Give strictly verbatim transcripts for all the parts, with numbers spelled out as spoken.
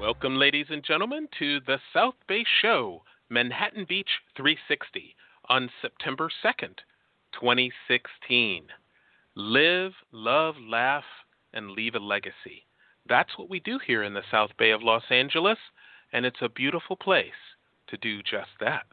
Welcome, ladies and gentlemen, to the South Bay Show, Manhattan Beach three sixty, on September second, twenty sixteen. Live, love, laugh, and leave a legacy. That's what we do here in the South Bay of Los Angeles, and it's a beautiful place to do just that.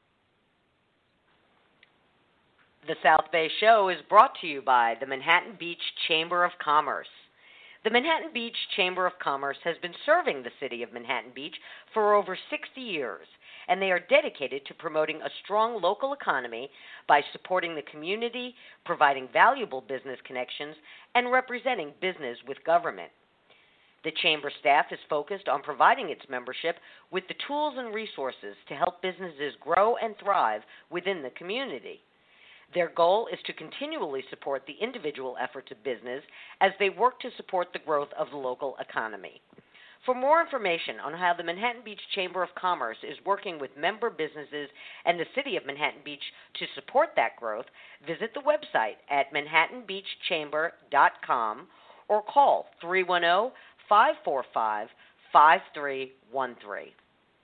The South Bay Show is brought to you by the Manhattan Beach Chamber of Commerce. The Manhattan Beach Chamber of Commerce has been serving the city of Manhattan Beach for over sixty years, and they are dedicated to promoting a strong local economy by supporting the community, providing valuable business connections, and representing business with government. The Chamber staff is focused on providing its membership with the tools and resources to help businesses grow and thrive within the community. Their goal is to continually support the individual efforts of business as they work to support the growth of the local economy. For more information on how the Manhattan Beach Chamber of Commerce is working with member businesses and the city of Manhattan Beach to support that growth, visit the website at manhattan beach chamber dot com or call three one zero, five four five, five three one three.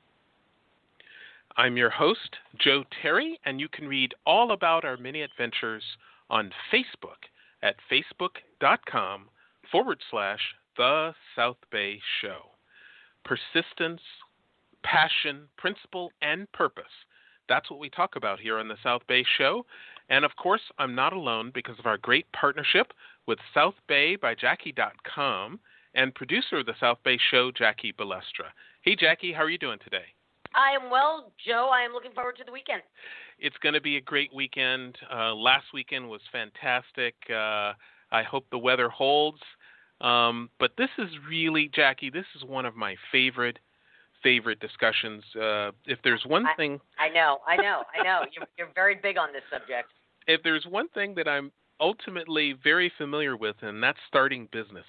I'm your host, Joe Terry, and you can read all about our many adventures on Facebook at facebook.com forward slash The South Bay Show. Persistence, passion, principle, and purpose. That's what we talk about here on the South Bay Show. And of course, I'm not alone because of our great partnership with South Bay by Jackie dot com and producer of the South Bay Show, Jackie Balestra. Hey, Jackie, how are you doing today? I am well, Joe. I am looking forward to the weekend. It's going to be a great weekend. Uh, last weekend was fantastic. Uh, I hope the weather holds. Um, but this is really, Jackie, this is one of my favorite, favorite discussions. Uh, if there's one I, thing... I know, I know, I know. You're, you're very big on this subject. If there's one thing that I'm ultimately very familiar with, and that's starting businesses.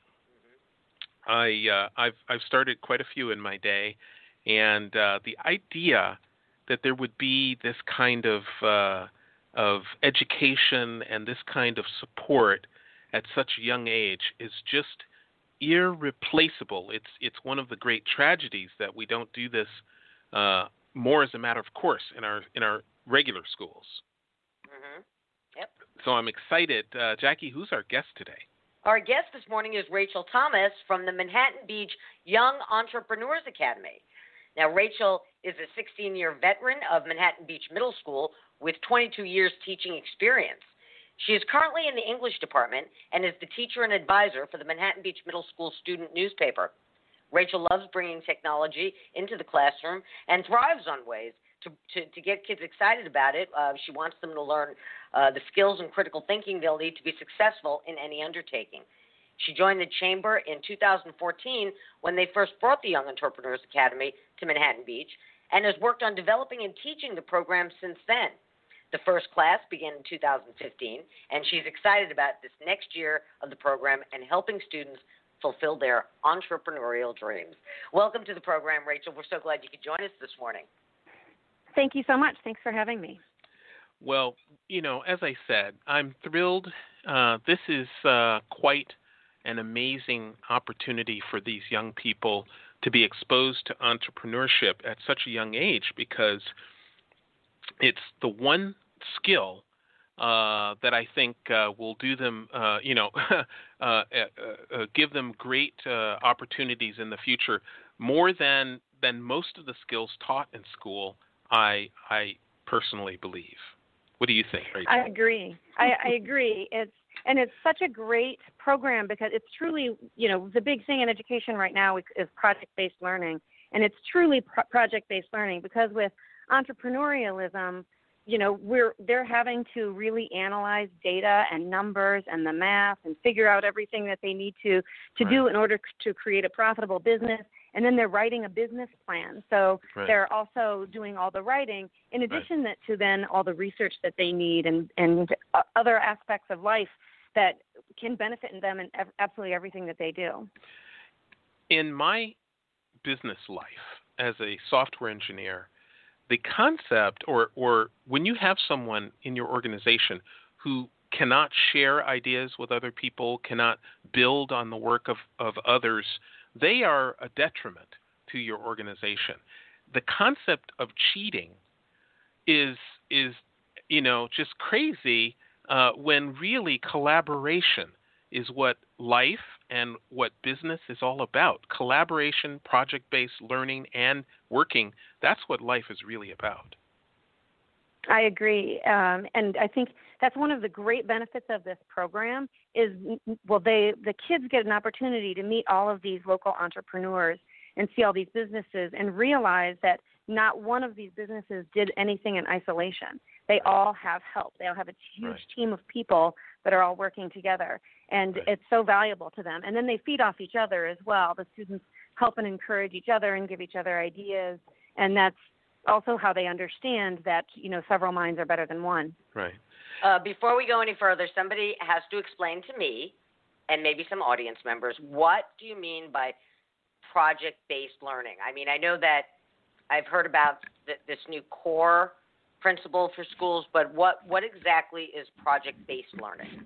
Mm-hmm. I, uh, I've, I've started quite a few in my day. And uh, the idea that there would be this kind of uh, of education and this kind of support at such a young age is just irreplaceable. It's it's one of the great tragedies that we don't do this uh, more as a matter of course in our in our regular schools. Mm-hmm. Yep. So I'm excited, uh, Jackie. Who's our guest today? Our guest this morning is Rachel Thomas from the Manhattan Beach Young Entrepreneurs Academy. Now, Rachel is a sixteen-year veteran of Manhattan Beach Middle School with twenty-two years teaching experience. She is currently in the English department and is the teacher and advisor for the Manhattan Beach Middle School student newspaper. Rachel loves bringing technology into the classroom and thrives on ways to, to, to get kids excited about it. Uh, she wants them to learn uh, the skills and critical thinking they'll need to be successful in any undertaking. She joined the Chamber in two thousand fourteen when they first brought the Young Entrepreneurs Academy to Manhattan Beach and has worked on developing and teaching the program since then. The first class began in two thousand fifteen, and she's excited about this next year of the program and helping students fulfill their entrepreneurial dreams. Welcome to the program, Rachel. We're so glad you could join us this morning. Thank you so much. Thanks for having me. Well, you know, as I said, I'm thrilled. Uh, this is uh, quite an amazing opportunity for these young people to be exposed to entrepreneurship at such a young age because it's the one skill uh, that I think uh, will do them, uh, you know, uh, uh, uh, give them great uh, opportunities in the future more than than most of the skills taught in school. I I personally believe. What do you think, Rachel? I agree. I, I agree. It's And it's such a great program because it's truly, you know, the big thing in education right now is, is project-based learning. And it's truly pro- project-based learning because with entrepreneurialism, you know, we're they're having to really analyze data and numbers and the math and figure out everything that they need to, to right. do in order to create a profitable business. And then they're writing a business plan. So right. they're also doing all the writing in addition right. to then all the research that they need and, and other aspects of life that can benefit them in absolutely everything that they do. In my business life as a software engineer, the concept or, or when you have someone in your organization who cannot share ideas with other people, cannot build on the work of, of others, they are a detriment to your organization. The concept of cheating is is you know just crazy uh, when really collaboration is what life and what business is all about. Collaboration, project-based learning, and working, that's what life is really about. I agree. Um, and I think that's one of the great benefits of this program is, well, they the kids get an opportunity to meet all of these local entrepreneurs and see all these businesses and realize that not one of these businesses did anything in isolation. They all have help. They all have a huge Right. team of people that are all working together, and Right. it's so valuable to them. And then they feed off each other as well. The students help and encourage each other and give each other ideas, and that's also how they understand that, you know, several minds are better than one. Right. Uh, before we go any further, somebody has to explain to me and maybe some audience members, what do you mean by project-based learning? I mean, I know that I've heard about th- this new core principle for schools, but what, what exactly is project-based learning?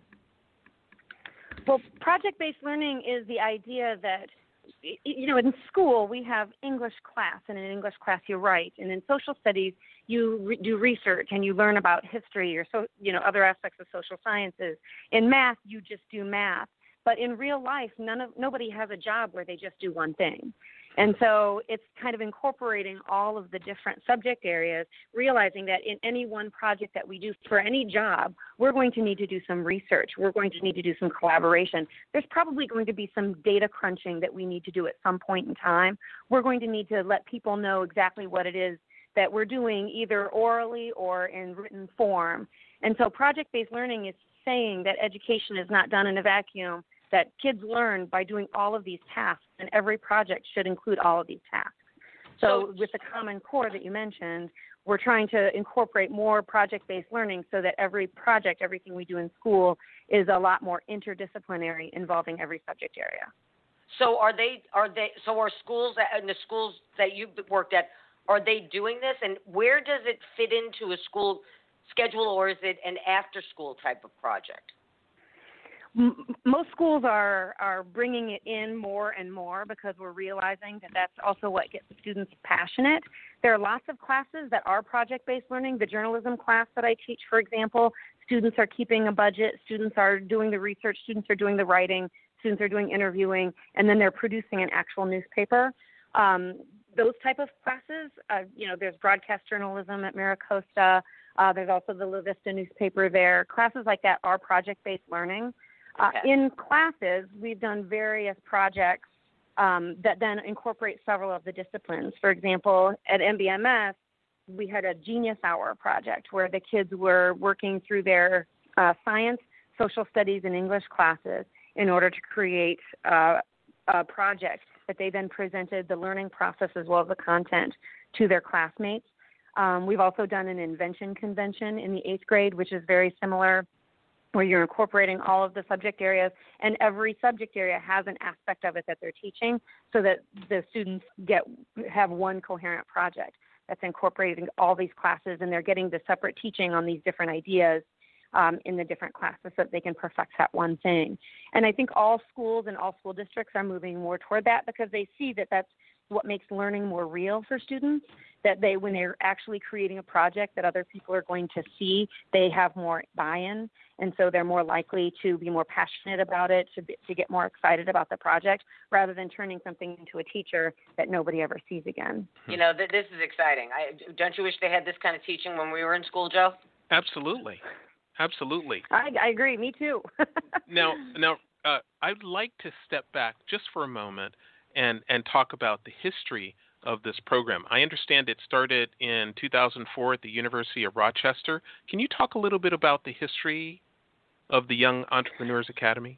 Well, project-based learning is the idea that, you know, in school we have English class, and in English class you write, and in social studies you re- do research and you learn about history or so, you know, other aspects of social sciences. In math you just do math, but in real life none of nobody has a job where they just do one thing. And so it's kind of incorporating all of the different subject areas, realizing that in any one project that we do for any job, we're going to need to do some research. We're going to need to do some collaboration. There's probably going to be some data crunching that we need to do at some point in time. We're going to need to let people know exactly what it is that we're doing, either orally or in written form. And so project-based learning is saying that education is not done in a vacuum, that kids learn by doing all of these tasks, and every project should include all of these tasks. So, so with the Common Core that you mentioned, we're trying to incorporate more project-based learning so that every project, everything we do in school, is a lot more interdisciplinary, involving every subject area. So are they, are they, so are schools, that, in the schools that you've worked at, are they doing this? And where does it fit into a school schedule, or is it an after-school type of project? Most schools are, are bringing it in more and more because we're realizing that that's also what gets the students passionate. There are lots of classes that are project-based learning. The journalism class that I teach, for example, students are keeping a budget, students are doing the research, students are doing the writing, students are doing interviewing, and then they're producing an actual newspaper. Um, those type of classes, uh, you know, there's broadcast journalism at MiraCosta. Uh, there's also the La Vista newspaper there. Classes like that are project-based learning. Uh, okay. In classes, we've done various projects um, that then incorporate several of the disciplines. For example, at M B M S, we had a Genius Hour project where the kids were working through their uh, science, social studies, and English classes in order to create uh, a project that they then presented the learning process as well as the content to their classmates. Um, we've also done an invention convention in the eighth grade, which is very similar, where you're incorporating all of the subject areas, and every subject area has an aspect of it that they're teaching so that the students get have one coherent project that's incorporating all these classes, and they're getting the separate teaching on these different ideas um, in the different classes so that they can perfect that one thing. And I think all schools and all school districts are moving more toward that because they see that that's what makes learning more real for students, that they, when they're actually creating a project that other people are going to see, they have more buy-in, and so they're more likely to be more passionate about it, to, be, to get more excited about the project, rather than turning something into a teacher that nobody ever sees again. You know, th- this is exciting. I, don't you wish they had this kind of teaching when we were in school, Joe? Absolutely. Absolutely. I, I agree. Me too. now, now uh, I'd like to step back just for a moment and, and talk about the history of this program. I understand it started in two thousand four at the University of Rochester. Can you talk a little bit about the history of the Young Entrepreneurs Academy?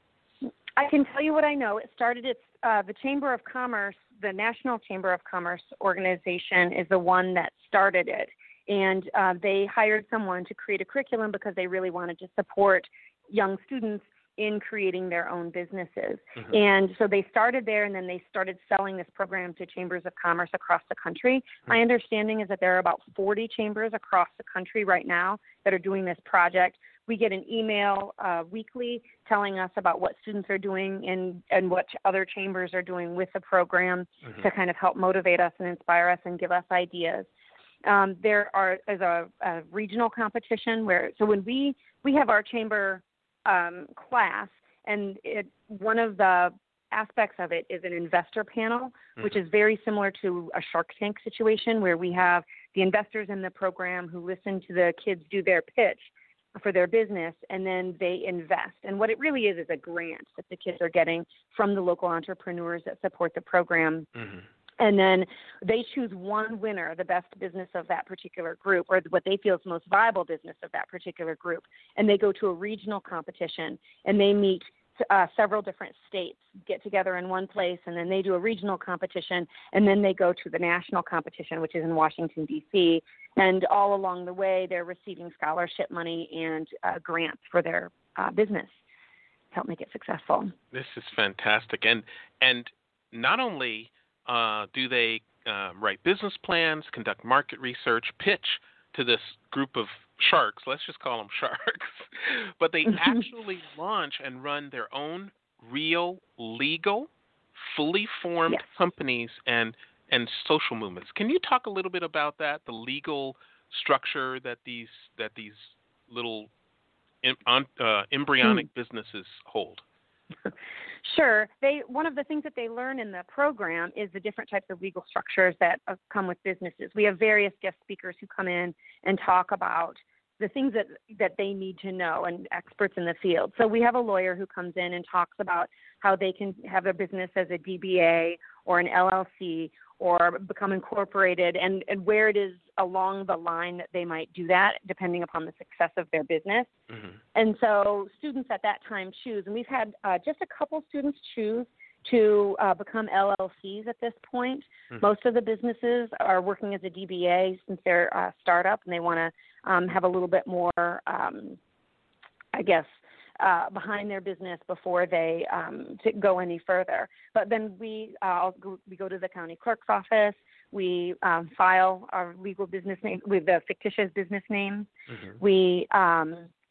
I can tell you what I know. It started at uh, the Chamber of Commerce, the National Chamber of Commerce organization is the one that started it. And uh, they hired someone to create a curriculum because they really wanted to support young students in creating their own businesses. Mm-hmm. And so they started there, and then they started selling this program to chambers of commerce across the country. Mm-hmm. My understanding is that there are about forty chambers across the country right now that are doing this project, we get an email uh, weekly telling us about what students are doing and, and what other chambers are doing with the program mm-hmm. to kind of help motivate us and inspire us and give us ideas. Um, there are is a, a regional competition where, so when we, we have our chamber um, class, and it, one of the aspects of it is an investor panel, mm-hmm. which is very similar to a Shark Tank situation where we have the investors in the program who listen to the kids do their pitch for their business, and then they invest. And what it really is is a grant that the kids are getting from the local entrepreneurs that support the program. Mm-hmm. And then they choose one winner, the best business of that particular group, or what they feel is the most viable business of that particular group. And they go to a regional competition, and they meet uh, several different states, get together in one place, and then they do a regional competition, and then they go to the national competition, which is in Washington, D C. And all along the way, they're receiving scholarship money and uh, grants for their uh, business to help make it successful. This is fantastic. And, and not only Uh, do they uh, write business plans, conduct market research, pitch to this group of sharks? Let's just call them sharks. But they actually launch and run their own real, legal, fully formed yes. companies and, and social movements. Can you talk a little bit about that, the legal structure that these that these little uh, embryonic mm. businesses hold? Sure. They one of the things that they learn in the program is the different types of legal structures that uh, come with businesses. We have various guest speakers who come in and talk about the things that, that they need to know, and experts in the field. So we have a lawyer who comes in and talks about how they can have a business as a D B A or an L L C or become incorporated, and, and where it is along the line that they might do that, depending upon the success of their business. Mm-hmm. And so students at that time choose, and we've had uh, just a couple students choose to uh, become L L Cs at this point. Mm-hmm. Most of the businesses are working as a D B A since they're a startup, and they want to um, have a little bit more, um, I guess, Uh, behind their business before they um, to go any further. But then we uh, we go to the county clerk's office. We um, file our legal business name with the fictitious business names. Mm-hmm. We um,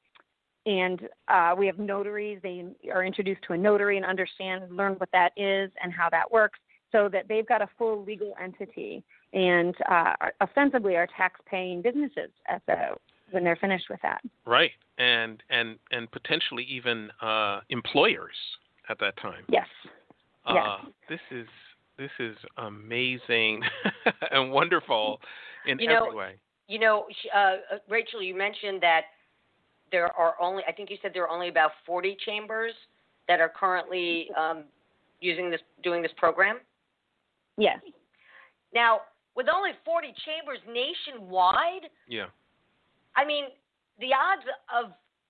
and uh, we have notaries. They are introduced to a notary and understand, learn what that is and how that works, so that they've got a full legal entity and uh, ostensibly are tax-paying businesses at the when they're finished with that. Right. And and and potentially even uh, employers at that time. Yes. Uh, yes. This is this is amazing and wonderful in you every know, way. You know, uh, Rachel, you mentioned that there are only, I think you said there are only about forty chambers that are currently um, using this, doing this program. Yes. Now, with only forty chambers nationwide. Yeah. I mean, the odds of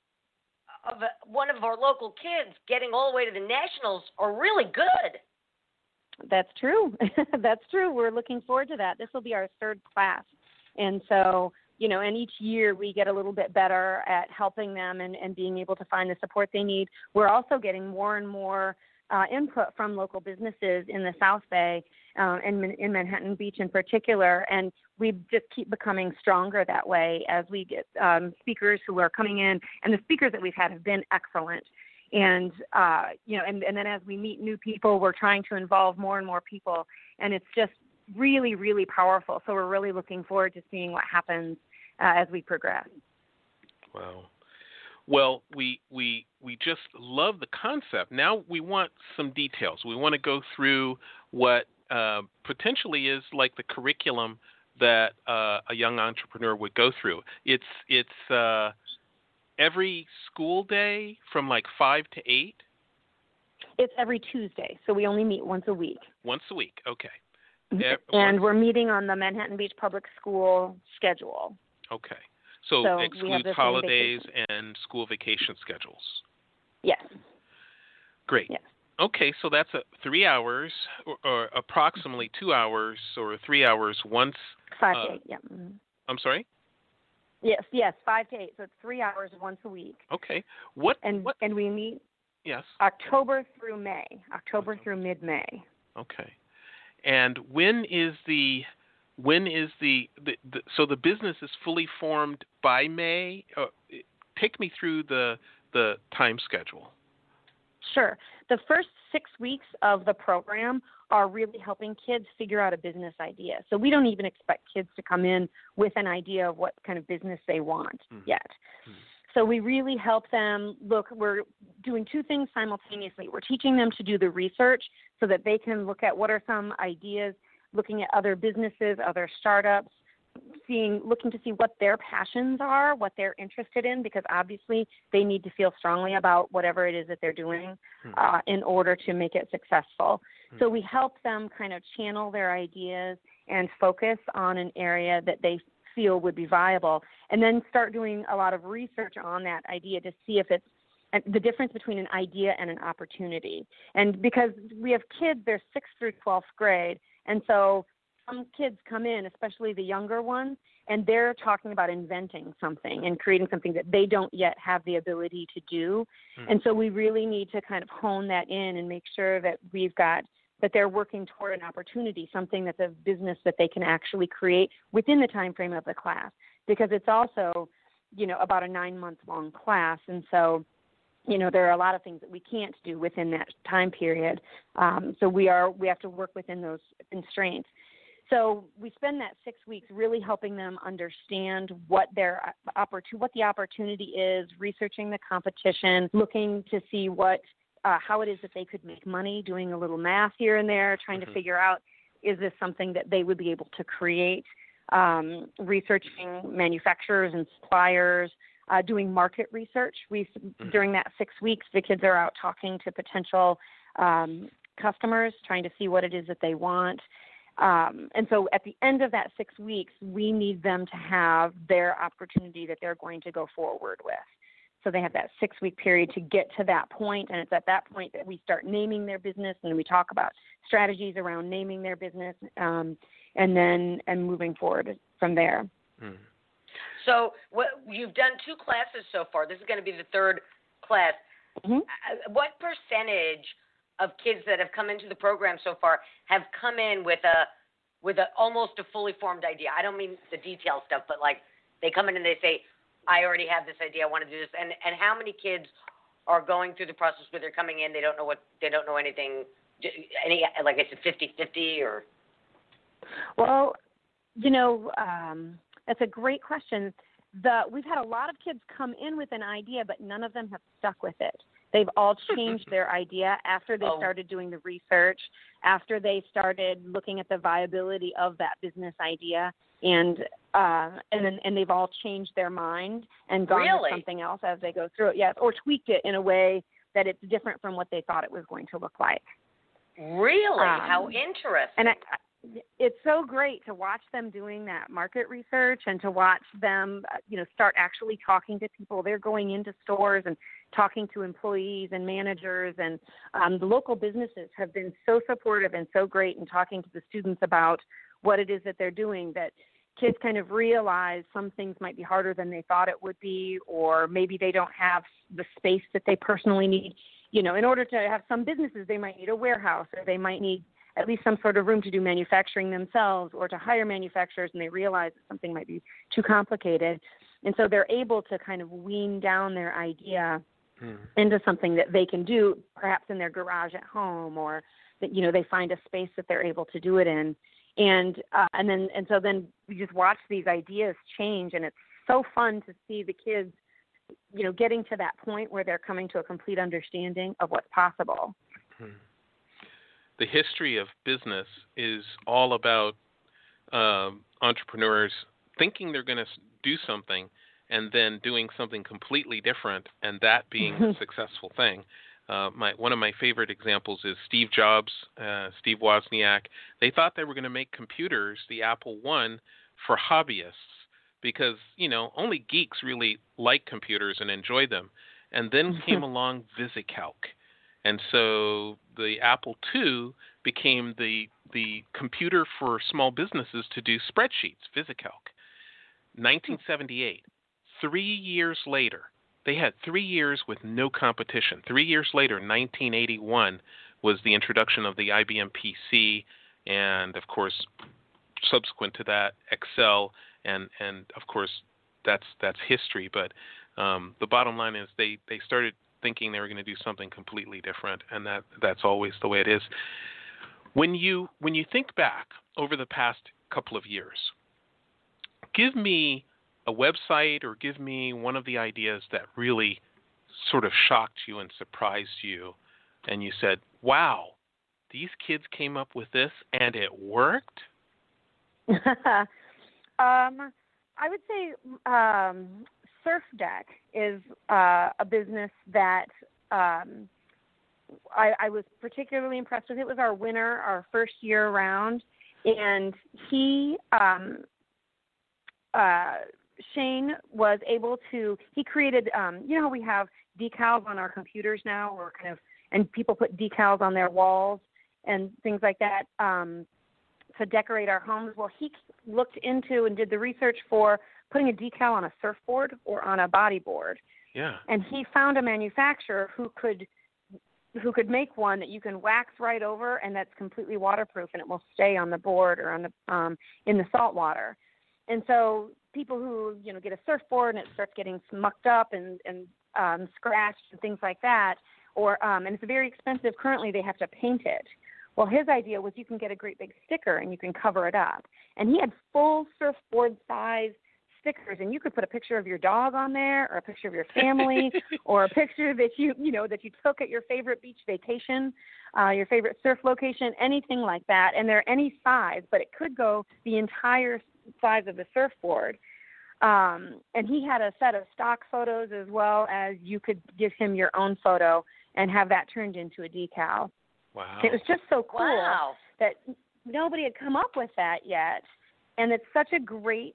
of one of our local kids getting all the way to the nationals are really good. That's true. That's true. We're looking forward to that. This will be our third class. And so, you know, and each year we get a little bit better at helping them and, and being able to find the support they need. We're also getting more and more uh, input from local businesses in the South Bay uh, and in Manhattan Beach in particular. And we just keep becoming stronger that way as we get um, speakers who are coming in. And the speakers that we've had have been excellent. And, uh, you know, and, and then as we meet new people, we're trying to involve more and more people. And it's just really, really powerful. So we're really looking forward to seeing what happens uh, as we progress. Wow. Well, we we we just love the concept. Now we want some details. We want to go through what uh, potentially is like the curriculum that uh, a young entrepreneur would go through. It's it's uh, every school day from like five to eight. It's every Tuesday, so we only meet once a week. Once a week, okay. And we're meeting on the Manhattan Beach Public School schedule. Okay. So, so excludes holidays and school vacation schedules. Yes. Great. Yes. Okay, so that's a three hours or, or approximately two hours or three hours once. Five uh, to eight, yeah. Mm-hmm. I'm sorry? Yes, yes, five to eight. So it's three hours once a week. Okay. What? And what? and we meet yes. October through May, October through mid-May. Okay. And when is the when is the, the, the so the business is fully formed by May? Uh, take me through the the time schedule. Sure. The first six weeks of the program are really helping kids figure out a business idea. So we don't even expect kids to come in with an idea of what kind of business they want mm. yet. Mm. So we really help them look, we're doing two things simultaneously. We're teaching them to do the research so that they can look at what are some ideas, looking at other businesses, other startups, seeing, looking to see what their passions are, what they're interested in, because obviously they need to feel strongly about whatever it is that they're doing uh, in order to make it successful. So we help them kind of channel their ideas and focus on an area that they feel would be viable, and then start doing a lot of research on that idea to see if it's the difference between an idea and an opportunity. And because we have kids, they're sixth through twelfth grade, and so some kids come in, especially the younger ones, and they're talking about inventing something and creating something that they don't yet have the ability to do. Mm. And so we really need to kind of hone that in and make sure that we've got, that they're working toward an opportunity, something that's a business that they can actually create within the time frame of the class, because it's also, you know, about a nine-month long class. And so, you know, there are a lot of things that we can't do within that time period. Um, so we are, we have to work within those constraints. So we spend that six weeks really helping them understand what their opportunity, what the opportunity is, researching the competition, looking to see what, uh, how it is that they could make money, doing a little math here and there, trying mm-hmm. to figure out, is this something that they would be able to create, um, researching manufacturers and suppliers, uh, doing market research. We, mm-hmm. during that six weeks, the kids are out talking to potential um, customers, trying to see what it is that they want. Um, and so at the end of that six weeks, we need them to have their opportunity that they're going to go forward with. So they have that six-week period to get to that point, and it's at that point that we start naming their business, and we talk about strategies around naming their business, um, and then and moving forward from there. Mm. So what, you've done two classes so far. This is going to be the third class. Mm-hmm. What percentage of kids that have come into the program so far have come in with a with a almost a fully formed idea? I don't mean the detail stuff, but like they come in and they say, I already have this idea, I want to do this. And and how many kids are going through the process where they're coming in, they don't know what they don't know anything, any like I said, fifty-fifty or? Well, you know, um, that's a great question. The we've had a lot of kids come in with an idea, but none of them have stuck with it. They've all changed their idea after they oh. started doing the research, after they started looking at the viability of that business idea, and uh, and then and they've all changed their mind and gone really? with something else as they go through it. Yes, or tweaked it in a way that it's different from what they thought it was going to look like. Really? Um, How interesting. And I, it's so great to watch them doing that market research and to watch them, you know, start actually talking to people. They're going into stores and talking to employees and managers, and um, the local businesses have been so supportive and so great in talking to the students about what it is that they're doing, that kids kind of realize some things might be harder than they thought it would be, or maybe they don't have the space that they personally need. You know, in order to have some businesses, they might need a warehouse, or they might need at least some sort of room to do manufacturing themselves, or to hire manufacturers, and they realize that something might be too complicated. And so they're able to kind of wean down their idea hmm. into something that they can do, perhaps in their garage at home, or that, you know, they find a space that they're able to do it in. And uh, and then and so then we just watch these ideas change, and it's so fun to see the kids, you know, getting to that point where they're coming to a complete understanding of what's possible. Hmm. The history of business is all about um, entrepreneurs thinking they're going to do something and then doing something completely different, and that being a successful thing. Uh, my one of my favorite examples is Steve Jobs, uh, Steve Wozniak. They thought they were going to make computers, the Apple One, for hobbyists because, you know, only geeks really like computers and enjoy them. And then came along VisiCalc. And so the Apple two became the the computer for small businesses to do spreadsheets, VisiCalc. nineteen seventy-eight, three years later, they had three years with no competition. Three years later, nineteen eighty-one, was the introduction of the I B M P C, and of course, subsequent to that, Excel, and and of course, that's that's history. But um, the bottom line is they, they started thinking they were going to do something completely different, and that that's always the way it is. When you when you think back over the past couple of years, give me a website or give me one of the ideas that really sort of shocked you and surprised you, and you said, wow, these kids came up with this and it worked? um, I would say um, Surf Deck is uh, a business that um, I, I was particularly impressed with. It was our winner, our first year around, and he, um, uh, Shane, was able to. He created. Um, you know how we have decals on our computers now, or kind of, and people put decals on their walls and things like that um, to decorate our homes. Well, he looked into and did the research for putting a decal on a surfboard or on a bodyboard. Yeah. And he found a manufacturer who could who could make one that you can wax right over and that's completely waterproof and it will stay on the board or on the um, in the salt water. And so people who, you know, get a surfboard and it starts getting mucked up and, and um, scratched and things like that, or um, and it's very expensive. Currently, they have to paint it. Well, his idea was you can get a great big sticker and you can cover it up. And he had full surfboard size stickers, and you could put a picture of your dog on there, or a picture of your family, or a picture that you, you know, that you took at your favorite beach vacation, uh, your favorite surf location, anything like that. And they're any size, but it could go the entire size of the surfboard. Um, and he had a set of stock photos as well as you could give him your own photo and have that turned into a decal. Wow. It was just so cool Wow. that nobody had come up with that yet. And it's such a great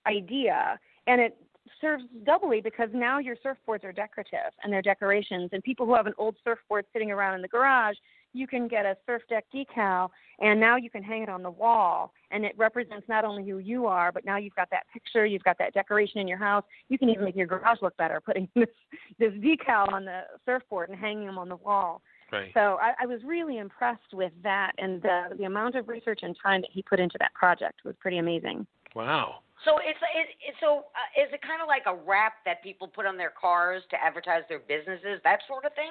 idea. And it serves doubly because now your surfboards are decorative and they're decorations. And people who have an old surfboard sitting around in the garage, you can get a Surf Deck decal, and now you can hang it on the wall. And it represents not only who you are, but now you've got that picture, you've got that decoration in your house. You can even make your garage look better putting this, this decal on the surfboard and hanging them on the wall. Right. So I, I was really impressed with that, and the, the amount of research and time that he put into that project was pretty amazing. Wow. So it's it, it, so uh, is it kind of like a wrap that people put on their cars to advertise their businesses, that sort of thing?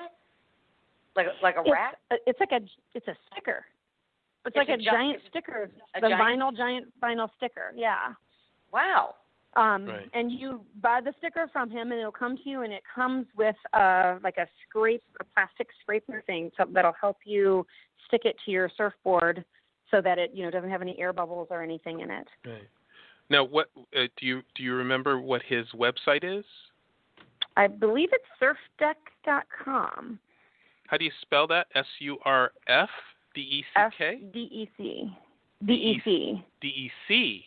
Like like a It's, wrap? it's like a it's a sticker. It's, It's like a a, gi- giant it's sticker, a the giant- vinyl giant vinyl sticker. Yeah. Wow. Um, Right. And you buy the sticker from him, and it'll come to you, and it comes with uh, like a scrape, a plastic scraper thing, so that'll help you stick it to your surfboard, so that it, you know, doesn't have any air bubbles or anything in it. Right. Now, what uh, do you do you remember what his website is? I believe it's surf deck dot com. How do you spell that? S U R F D E C K? D E C. D E C. D E C.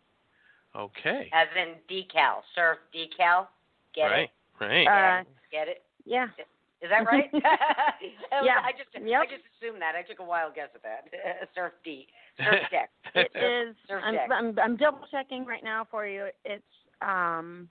Okay. As in decal, surf decal. Get right. it? Right. Uh, Get it? Yeah. Is that right? Yeah. I just Yep. I just assumed that. I took a wild guess at that. Surf D. Surf Deck. It is. Surf I'm, Deck. I'm I'm double checking right now for you. It's um.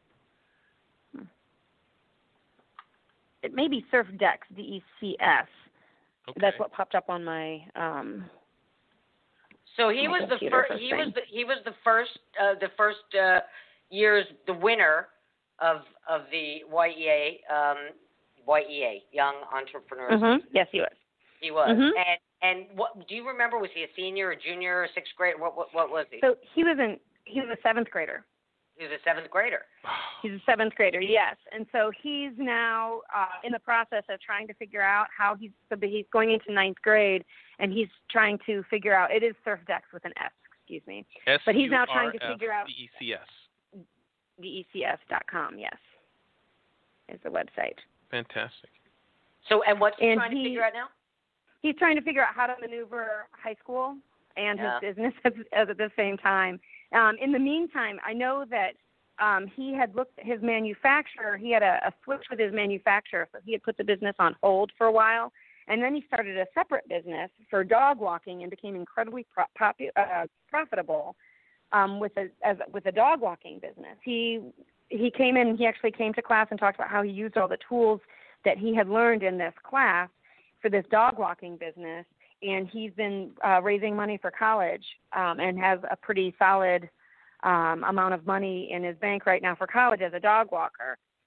It may be Surf Decks, D E C S. Okay. That's what popped up on my um. So he my was the computer first. first He thing. was the he was the first uh, the first uh, year's the winner of of the Y E A um, Y E A Young Entrepreneurs. Mm-hmm. Yes, he was. He was. Mhm. And and what do you remember? Was he a senior, a junior, or sixth grade? What what what was he? So he was in. He was a seventh grader. He was a seventh grader. He's a seventh grader, yes. And so he's now uh, in the process of trying to figure out how he's so he's going into ninth grade, and he's trying to figure out. It is Surf Decks with an S, excuse me. But he's now trying to figure out- D E C S. D E C S dot com, yes, is the website. Fantastic. So and what's he And trying he- to figure out now? He's trying to figure out how to maneuver high school and Yeah. his business at, at the same time. Um, in the meantime, I know that um, he had looked at his manufacturer. He had a, a switch with his manufacturer, so he had put the business on hold for a while. And then he started a separate business for dog walking and became incredibly pro- popu- uh, profitable um, with a as, with a dog walking business. He he came in. He actually came to class and talked about how he used all the tools that he had learned in this class for this dog walking business. And he's been uh, raising money for college um, and has a pretty solid um, amount of money in his bank right now for college as a dog walker.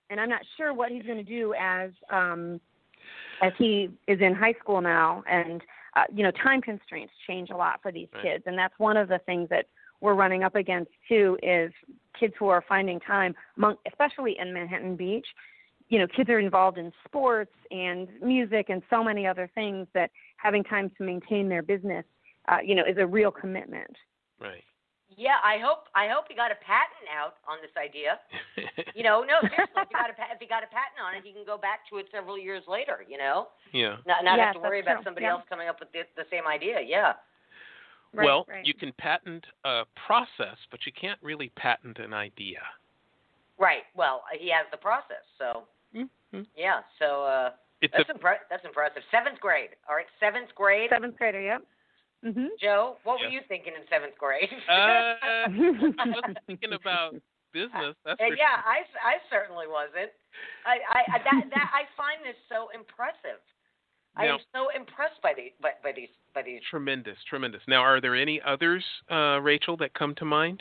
and I'm not sure what he's going to do as um, as he is in high school now. And uh, you know, time constraints change a lot for these right. kids, and that's one of the things that we're running up against too. Is kids who are finding time, among, especially in Manhattan Beach. You know, kids are involved in sports and music and so many other things that having time to maintain their business, uh, you know, is a real commitment. Right. Yeah, I hope I hope he got a patent out on this idea. You know, no, seriously, if he got a if he got a patent on it, he can go back to it several years later. You know, yeah, not not yes, have to worry about true. somebody yeah. else coming up with the, the same idea. Yeah. Right, well, right. you can patent a process, but you can't really patent an idea. Right. Well, he has the process, so Mm-hmm. yeah. So uh, It's that's a, impre- that's impressive. Seventh grade. All right, seventh grade. Seventh grader, yep. Mm-hmm. Joe, what were Yes. you thinking in seventh grade? uh, I wasn't thinking about business. That's Uh, for yeah, sure. I, I certainly wasn't. I I I- that that I find this so impressive. I Now- am so impressed by these by, by these by these. Tremendous, tremendous. Now, are there any others, uh, Rachel, that come to mind?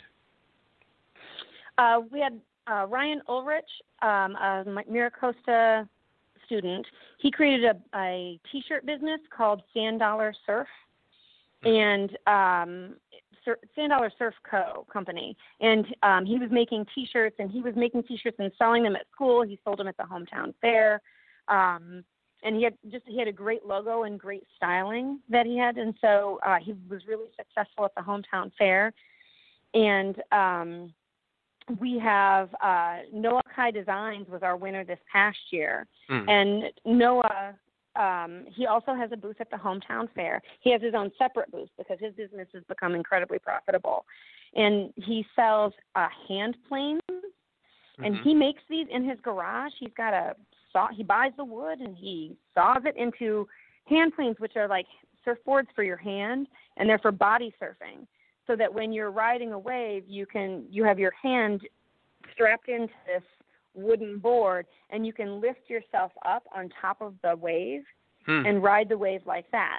Uh, we had uh, Ryan Ulrich, um, a Miracosta student. He created a, a T-shirt business called Sand Dollar Surf, and um, Sur- Sand Dollar Surf Co. company. And um, he was making T-shirts, and he was making T-shirts and selling them at school. He sold them at the hometown fair, um, and he had just he had a great logo and great styling that he had, and so uh, he was really successful at the hometown fair. And um, we have uh, Noah Kai Designs was our winner this past year, Mm. and Noah. Um, he also has a booth at the hometown fair. He has his own separate booth because his business has become incredibly profitable. And he sells uh, hand planes, and Mhm. he makes these in his garage. He's got a saw. He buys the wood and he saws it into hand planes, which are like surfboards for your hand, and they're for body surfing. So that when you're riding a wave, you can you have your hand strapped into this wooden board, and you can lift yourself up on top of the wave Hmm. and ride the wave like that.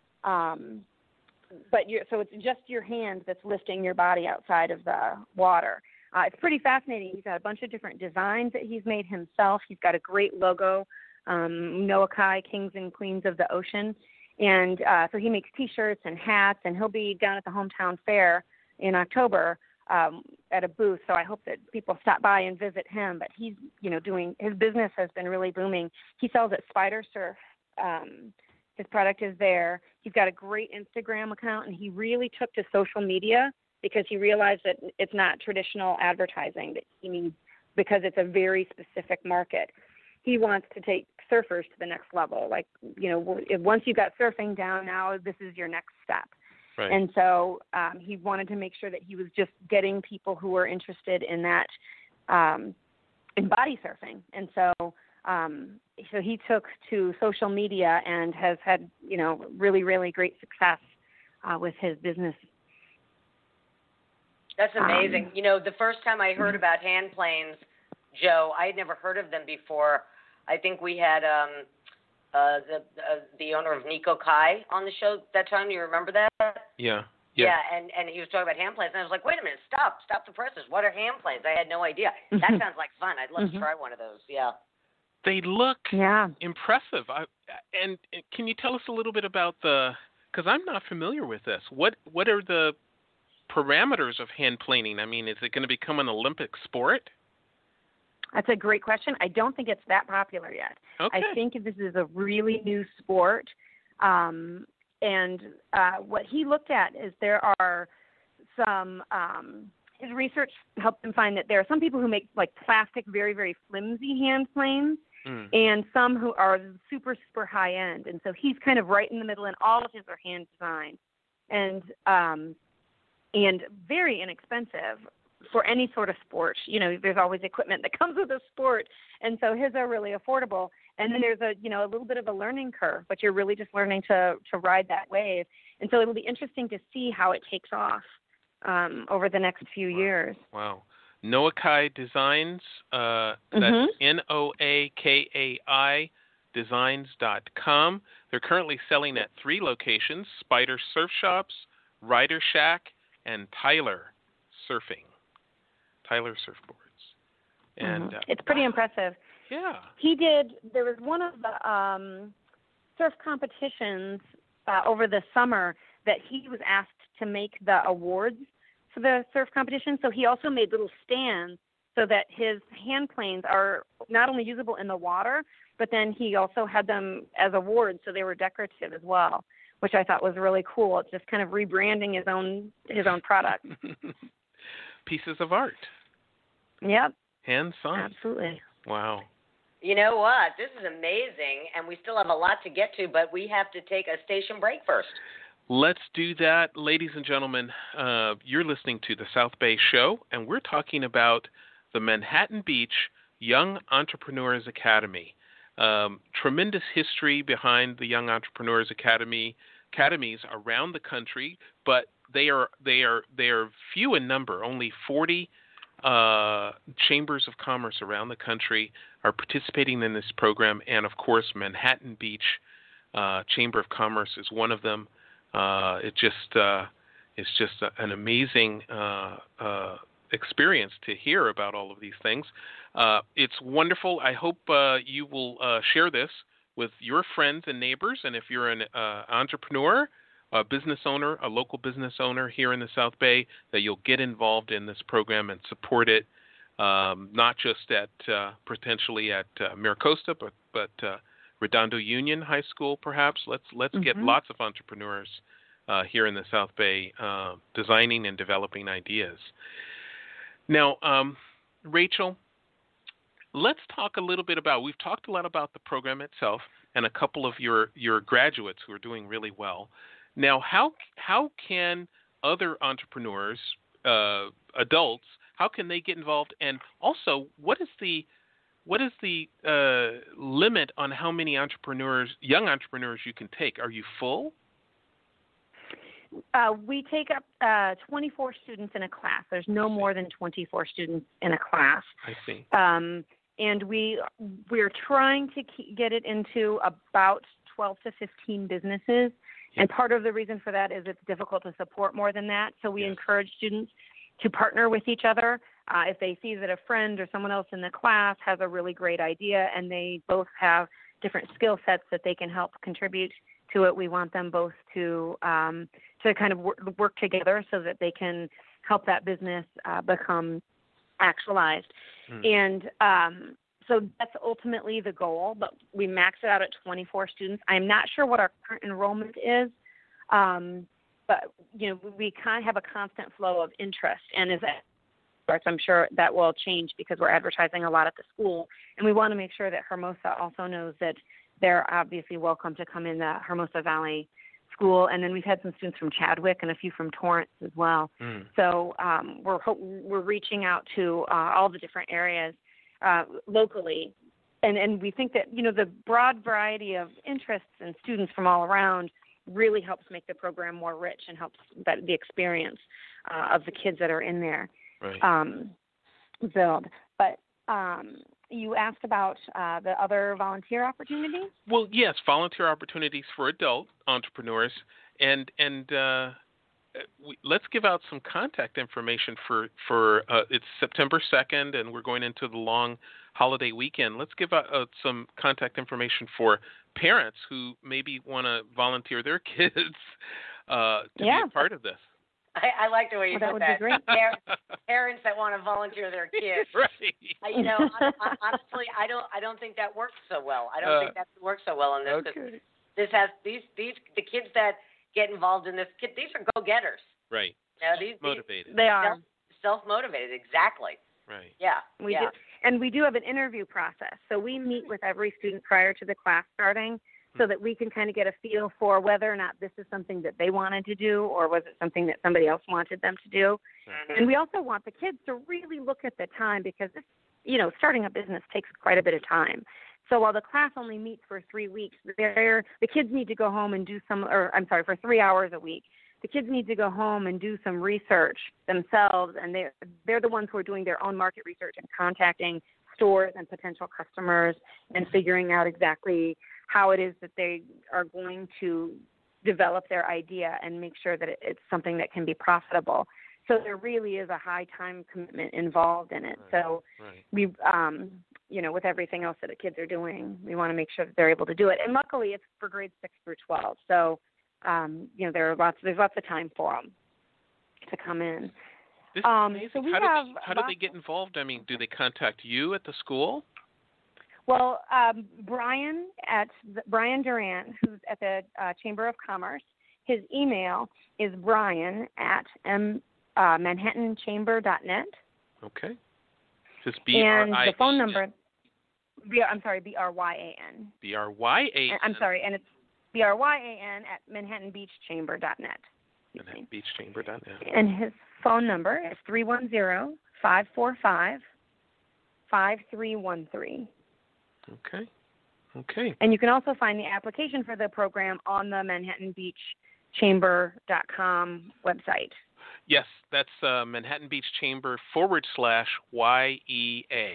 Um, but you're, so it's just your hand that's lifting your body outside of the water. Uh, it's pretty fascinating. He's got a bunch of different designs that he's made himself. He's got a great logo, um, Noah Kai, Kings and Queens of the Ocean. And uh, so he makes T-shirts and hats, and he'll be down at the hometown fair in October um, at a booth. So I hope that people stop by and visit him. But he's, you know, doing his business has been really booming. He sells at Spider Surf. Um, his product is there. He's got a great Instagram account, and he really took to social media because he realized that it's not traditional advertising that he needs because it's a very specific market. He wants to take surfers to the next level. Like, you know, if once you got surfing down, now this is your next step. Right. And so um, he wanted to make sure that he was just getting people who were interested in that, um, in body surfing. And so, um, so he took to social media and has had, you know, really, really great success uh, with his business. That's amazing. Um, you know, the first time I heard about hand planes, Joe, I had never heard of them before. I think we had um, uh, the uh, the owner of Nico Kai on the show that time. Do you remember that? Yeah. Yeah. Yeah, and, and he was talking about hand planes, and I was like, wait a minute, stop, stop the presses. What are hand planes? I had no idea. That sounds like fun. I'd love Mhm. to try one of those. Yeah. They look Yeah. impressive. I, and and can you tell us a little bit about the? Because I'm not familiar with this. What what are the parameters of hand planing? I mean, is it going to become an Olympic sport? That's a great question. I don't think it's that popular yet. Okay. I think this is a really new sport. Um, and uh, what he looked at is there are some, um, his research helped him find that there are some people who make like plastic, very, very flimsy hand planes, Mm. and some who are super, super high end. And so he's kind of right in the middle, and all of his are hand designed and, um, and very inexpensive for any sort of sport. You know, there's always equipment that comes with a sport, and so his are really affordable. And then there's a, you know, a little bit of a learning curve, but you're really just learning to to ride that wave. And so it'll be interesting to see how it takes off um, over the next few Wow. years. Wow. Noah Kai Designs, uh, Mhm. that's N O A K A I designs dot com. They're currently selling at three locations, Spider Surf Shops, Rider Shack, and Tyler Surfing. Tyler Surfboards. And mm-hmm. uh, it's pretty wow. impressive. Yeah. He did. There was one of the um, surf competitions uh, over the summer that he was asked to make the awards for the surf competition. So he also made little stands so that his hand planes are not only usable in the water, but then he also had them as awards, so they were decorative as well, which I thought was really cool. It's just kind of rebranding his own his own product. Pieces of art. Yep. Hand signed. Absolutely. Wow. You know what? This is amazing, and we still have a lot to get to, but we have to take a station break first. Let's do that. Ladies and gentlemen, uh, you're listening to the South Bay Show, and we're talking about the Manhattan Beach Young Entrepreneurs Academy. Um, tremendous history behind the Young Entrepreneurs Academy academies around the country, but they are they are they are few in number. Only forty uh, chambers of commerce around the country are participating in this program, and of course, Manhattan Beach uh, Chamber of Commerce is one of them. Uh, it just uh, it's just a, an amazing uh, uh, experience to hear about all of these things. Uh, it's wonderful. I hope uh, you will uh, share this with your friends and neighbors. And if you're an uh, entrepreneur, a business owner, a local business owner here in the South Bay, that you'll get involved in this program and support it, um, not just at uh, potentially at uh, Miracosta, but but uh, Redondo Union High School, perhaps. Let's let's mm-hmm. get lots of entrepreneurs uh, here in the South Bay uh, designing and developing ideas. Now, um, Rachel, let's talk a little bit about, we've talked a lot about the program itself and a couple of your, your graduates who are doing really well. Now, how how can other entrepreneurs, uh, adults, how can they get involved? And also, what is the what is the uh, limit on how many entrepreneurs, young entrepreneurs, you can take? Are you full? Uh, we take up uh, twenty-four students in a class. There's no more than twenty-four students in a class. I see. Um, and we we're trying to keep, get it into about twelve to fifteen businesses. And part of the reason for that is it's difficult to support more than that. So we yes. encourage students to partner with each other. Uh, if they see that a friend or someone else in the class has a really great idea and they both have different skill sets that they can help contribute to it, we want them both to um, to kind of work, work together so that they can help that business uh, become actualized. Mm. And um, so that's ultimately the goal, but we max it out at twenty-four students. I'm not sure what our current enrollment is, um, but you know we kind of have a constant flow of interest, and as I'm sure that will change because we're advertising a lot at the school, and we want to make sure that Hermosa also knows that they're obviously welcome to come in the Hermosa Valley School. And then we've had some students from Chadwick and a few from Torrance as well. Mm. So um, we're we're reaching out to uh, all the different areas uh, locally, and and we think that you know the broad variety of interests and students from all around really helps make the program more rich and helps that the experience uh, of the kids that are in there. Right. Um, build. But um, you asked about uh, the other volunteer opportunities? Well, yes, volunteer opportunities for adult entrepreneurs. And and uh, we, let's give out some contact information for, for uh, it's September second, and we're going into the long holiday weekend. Let's give out uh, some contact information for parents who maybe want to volunteer their kids uh, to yeah. be a part of this. I, I like the way you well, put that. Would that. Be great. Parents, parents that want to volunteer their kids. Right. I, you know, I, I, honestly, I don't. I don't think that works so well. I don't uh, think that works so well in this. Okay. This has these these the kids that get involved in this. Kid, these are go-getters. Right. You know, these, motivated. These, they are self motivated. Exactly. Right. Yeah. We yeah. do, and we do have an interview process. So we meet with every student prior to the class starting, so that we can kind of get a feel for whether or not this is something that they wanted to do or was it something that somebody else wanted them to do. Mm-hmm. And we also want the kids to really look at the time because, this, you know, starting a business takes quite a bit of time. So while the class only meets for three weeks, they're, the kids need to go home and do some, or I'm sorry, for three hours a week. The kids need to go home and do some research themselves, and they're, they're the ones who are doing their own market research and contacting stores and potential customers and figuring out exactly how it is that they are going to develop their idea and make sure that it's something that can be profitable. So there really is a high time commitment involved in it. Right. So Right. we, um, you know, with everything else that the kids are doing, we want to make sure that they're able to do it. And luckily, it's for grades six through twelve. So, um, you know, there are lots. There's lots of time for them to come in. This is Um, amazing. so we how have do they, how do they get involved? I mean, do they contact you at the school? Well, um, Brian at the, Brian Durant, who's at the uh, Chamber of Commerce, his email is Brian at m uh, manhattan chamber dot net. Okay. Just B R I A N. And the phone number, B, I'm sorry, B R Y A N. B R Y A N. I'm sorry, and it's B R Y A N at manhattan beach chamber dot net. manhattan beach chamber dot net. And his phone number is three one zero, five four five, five three one three. Okay. Okay. And you can also find the application for the program on the manhattan beach chamber dot com website. Yes, that's uh, Manhattan Beach Chamber forward slash Y E A,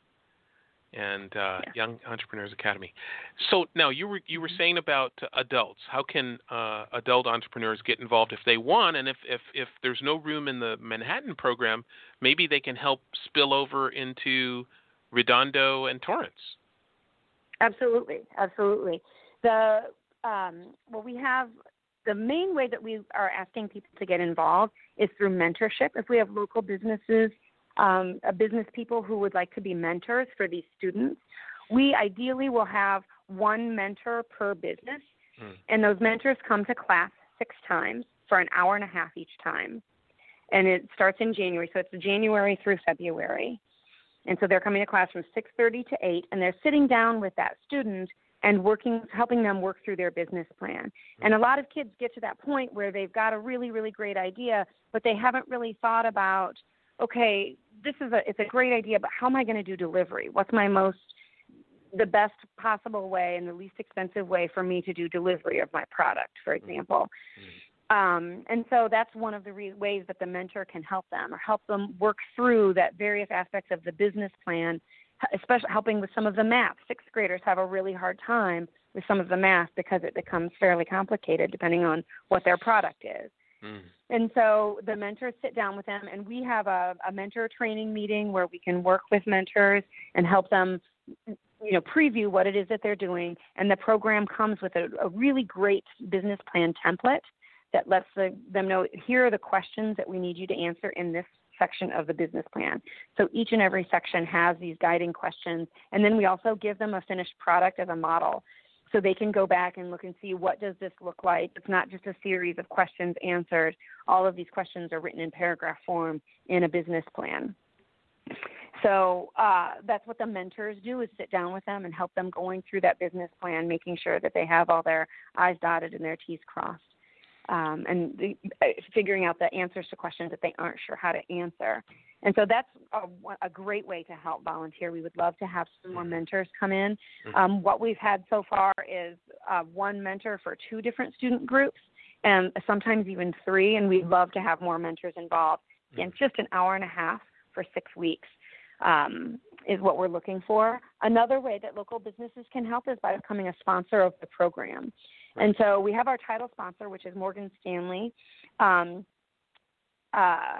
and uh, yeah. Young Entrepreneurs Academy. So now you were you were saying about uh, adults. How can uh, adult entrepreneurs get involved if they want? And if, if, if there's no room in the Manhattan program, maybe they can help spill over into Redondo and Torrance. Absolutely, absolutely. The um, well, we have the main way that we are asking people to get involved is through mentorship. If we have local businesses, um, uh, business people who would like to be mentors for these students, we ideally will have one mentor per business, mm. and those mentors come to class six times for an hour and a half each time, and it starts in January, so it's January through February. And so they're coming to class from six thirty to eight, and they're sitting down with that student and working, helping them work through their business plan. And a lot of kids get to that point where they've got a really, really great idea, but they haven't really thought about, okay, this is a, it's a great idea, but how am I going to do delivery? What's my most, the best possible way and the least expensive way for me to do delivery of my product, for example? Mm-hmm. Um, and so that's one of the re- ways that the mentor can help them or help them work through that various aspects of the business plan, especially helping with some of the math. Sixth graders have a really hard time with some of the math because it becomes fairly complicated depending on what their product is. Mm. And so the mentors sit down with them, and we have a, a mentor training meeting where we can work with mentors and help them, you know, preview what it is that they're doing. And the program comes with a, a really great business plan template that lets the, them know, here are the questions that we need you to answer in this section of the business plan. So each and every section has these guiding questions, and then we also give them a finished product as a model so they can go back and look and see, what does this look like? It's not just a series of questions answered. All of these questions are written in paragraph form in a business plan. So uh, that's what the mentors do, is sit down with them and help them going through that business plan, making sure that they have all their I's dotted and their T's crossed. Um, and the, uh, figuring out the answers to questions that they aren't sure how to answer. And so that's a, a great way to help volunteer. We would love to have some more mentors come in. Um, what we've had so far is uh, one mentor for two different student groups, and sometimes even three, and we'd love to have more mentors involved. Again, just an hour and a half for six weeks um, is what we're looking for. Another way that local businesses can help is by becoming a sponsor of the program. And so we have our title sponsor, which is Morgan Stanley. Um, uh,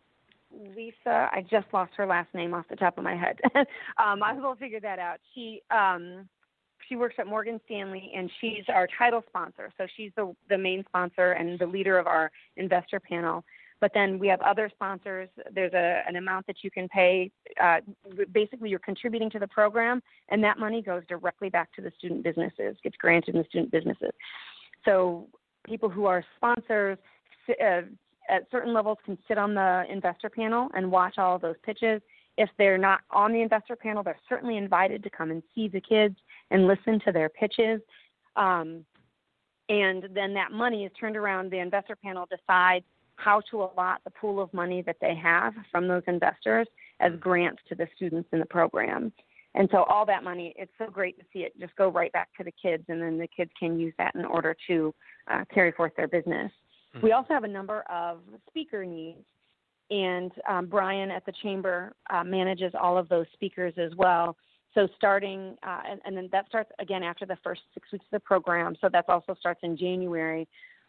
Lisa, I just lost her last name off the top of my head. um, I will figure that out. She um, she works at Morgan Stanley, and she's our title sponsor. So she's the, the main sponsor and the leader of our investor panel. But then we have other sponsors. There's a, an amount that you can pay. Uh, basically, you're contributing to the program, and that money goes directly back to the student businesses, gets granted in the student businesses. So people who are sponsors uh, at certain levels can sit on the investor panel and watch all of those pitches. If they're not on the investor panel, they're certainly invited to come and see the kids and listen to their pitches. Um, and then that money is turned around. The investor panel decides how to allot the pool of money that they have from those investors as grants to the students in the program. And so all that money, it's so great to see it just go right back to the kids, and then the kids can use that in order to uh, carry forth their business. Mm-hmm. We also have a number of speaker needs, and um, Brian at the Chamber uh, manages all of those speakers as well. So starting, uh, and, and then that starts again after the first six weeks of the program, so that also starts in January,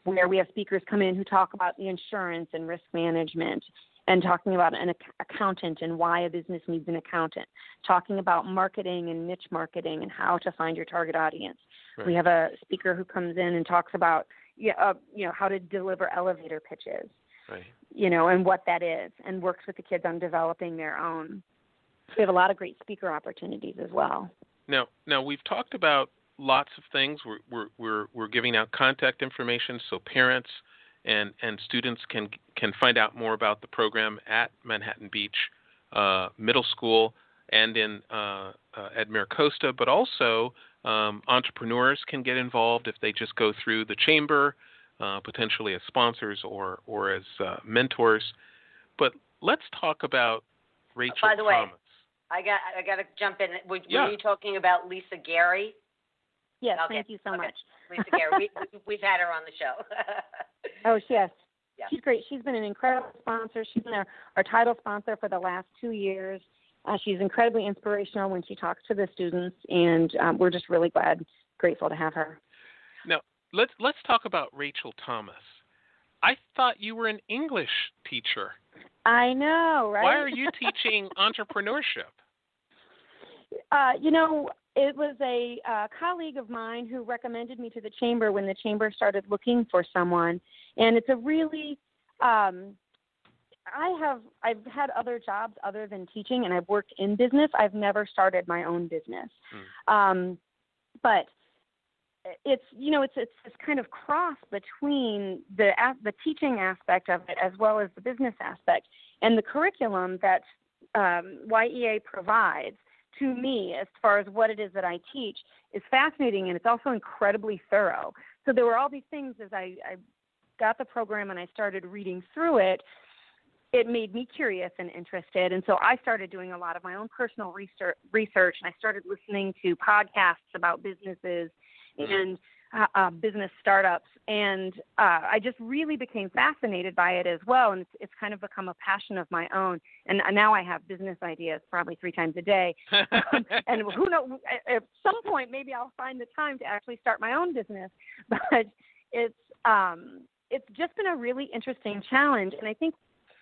where we have speakers come in who talk about the insurance and risk management, and talking about an accountant and why a business needs an accountant, talking about marketing and niche marketing and how to find your target audience. Right. We have a speaker who comes in and talks about yeah, uh, you know, how to deliver elevator pitches, right. you know, and what that is, and works with the kids on developing their own. We have a lot of great speaker opportunities as well. Now, now we've talked about lots of things. We're we're we're, we're giving out contact information so parents and and students can can find out more about the program at Manhattan Beach uh, Middle School and in uh, uh, at MiraCosta, but also um, entrepreneurs can get involved if they just go through the chamber, uh, potentially as sponsors or or as uh, mentors. But let's talk about Rachel By the Thomas. way, I got I got to jump in. Were, yeah. were you talking about Lisa Gary? Yes, okay. thank you so okay. much. Lisa Gary, we, we've had her on the show. oh, yes. Yeah. She's great. She's been an incredible sponsor. She's been our, our title sponsor for the last two years. Uh, she's incredibly inspirational when she talks to the students, and um, we're just really glad, grateful to have her. Now, let's let's talk about Rachel Thomas. I thought you were an English teacher. I know, right? Why are you teaching entrepreneurship? Uh, you know, it was a uh, colleague of mine who recommended me to the chamber when the chamber started looking for someone, and it's a really um, I have I've had other jobs other than teaching, and I've worked in business. I've never started my own business, mm. um, but it's you know it's it's this kind of cross between the the teaching aspect of it as well as the business aspect, and the curriculum that um, Y E A provides to me as far as what it is that I teach is fascinating, and it's also incredibly thorough. So there were all these things as I, I got the program and I started reading through it, it made me curious and interested. And so I started doing a lot of my own personal research, research and I started listening to podcasts about businesses and uh, uh, business startups. And uh, I just really became fascinated by it as well. And it's, it's kind of become a passion of my own. And now I have business ideas probably three times a day. um, and who knows, at some point, maybe I'll find the time to actually start my own business. But it's, um, it's just been a really interesting challenge. And I think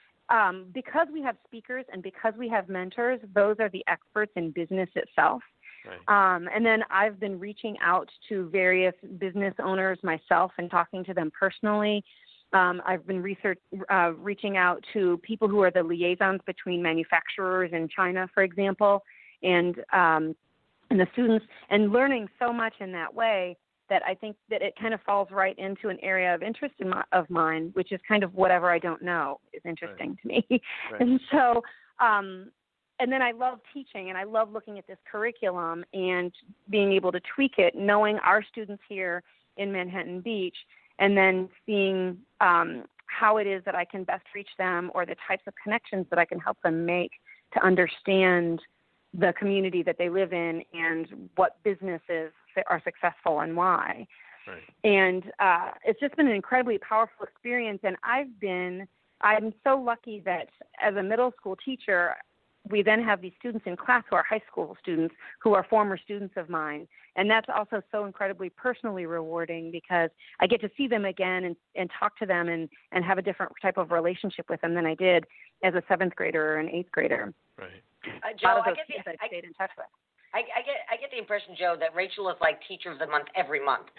um, because we have speakers and because we have mentors, those are the experts in business itself. Right. Um, and then I've been reaching out to various business owners myself and talking to them personally. Um, I've been research, uh, reaching out to people who are the liaisons between manufacturers in China, for example, and um, and the students, and learning so much in that way that I think that it kind of falls right into an area of interest in my, of mine, which is kind of whatever I don't know is interesting right. to me. Right. And so um, And then I love teaching, and I love looking at this curriculum and being able to tweak it, knowing our students here in Manhattan Beach, and then seeing um, how it is that I can best reach them or the types of connections that I can help them make to understand the community that they live in and what businesses are successful and why. Right. And uh, it's just been an incredibly powerful experience, and I've been, I'm so lucky that as a middle school teacher, we then have these students in class who are high school students who are former students of mine. And that's also so incredibly personally rewarding because I get to see them again and, and talk to them and, and have a different type of relationship with them than I did as a seventh grader or an eighth grader. Right. Uh, Joe, I get, the, I, stayed in touch with. I, I, get, I get the impression, Joe, that Rachel is like Teacher of the Month every month.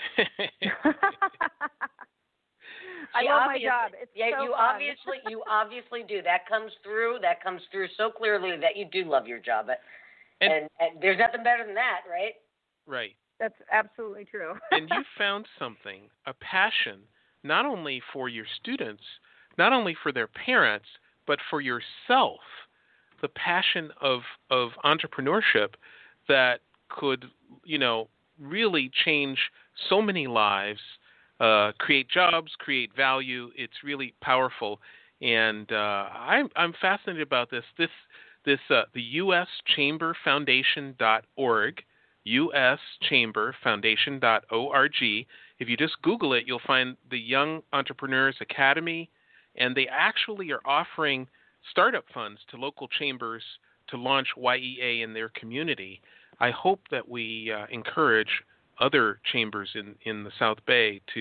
I love my job. It's yeah, so you fun. obviously you obviously do. That comes through. That comes through so clearly that you do love your job. And, and, and there's nothing better than that, right? Right. That's absolutely true. And you found something, a passion, not only for your students, not only for their parents, but for yourself. The passion of of entrepreneurship that could, you know, really change so many lives. Uh, create jobs, create value. It's really powerful, and uh, I'm I'm fascinated about this. This this uh, the U S Chamber Foundation dot org, U S Chamber Foundation dot org. If you just Google it, you'll find the Young Entrepreneurs Academy, and they actually are offering startup funds to local chambers to launch Y E A in their community. I hope that we uh, encourage other chambers in, in the South Bay to